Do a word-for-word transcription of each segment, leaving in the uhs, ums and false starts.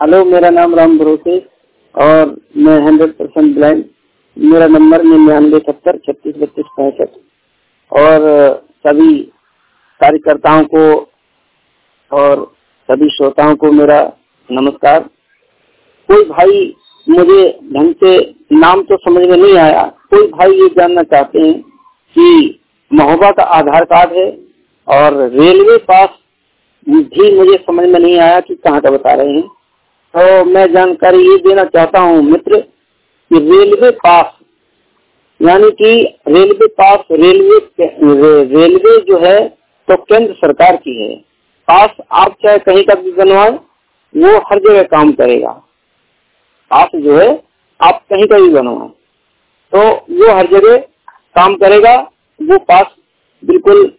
Hello, मेरा नाम राम भरोसे और मैं हंड्रेड परसेंट ब्लाइंड। मेरा नंबर निन्यानवे सत्तर छत्तीस बत्तीस पैंसठ। और सभी कार्यकर्ताओं को और सभी श्रोताओं को मेरा नमस्कार। कोई भाई मुझे ढंग से नाम तो समझ में नहीं आया, कोई भाई ये जानना चाहते हैं कि महोबा का आधार कार्ड है और रेलवे पास भी मुझे समझ में नहीं आया कि कहाँ का बता रहे हैं। तो मैं जानकारी ये देना चाहता हूँ मित्र कि रेलवे पास यानी कि रेलवे पास रेलवे रे, रेलवे जो है तो केंद्र सरकार की है। पास आप चाहे कहीं का भी बनवाए वो हर जगह काम करेगा। पास जो है आप कहीं का भी बनवाए तो वो हर जगह काम करेगा। वो पास बिल्कुल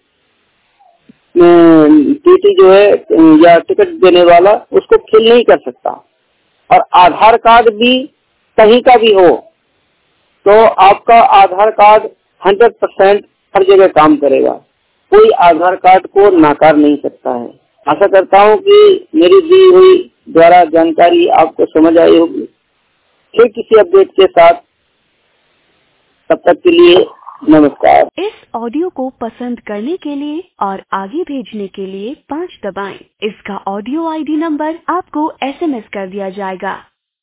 टीटी जो है या टिकट देने वाला उसको फेल नहीं कर सकता। और आधार कार्ड भी कहीं का भी हो तो आपका आधार कार्ड हंड्रेड परसेंट हर जगह काम करेगा। कोई आधार कार्ड को नकार नहीं सकता है। आशा करता हूँ कि मेरी दी हुई द्वारा जानकारी आपको समझ आई होगी। फिर किसी अपडेट के साथ, तब तक के लिए नमस्कार। इस ऑडियो को पसंद करने के लिए और आगे भेजने के लिए पाँच दबाएं। इसका ऑडियो आईडी नंबर आपको एसएमएस कर दिया जाएगा।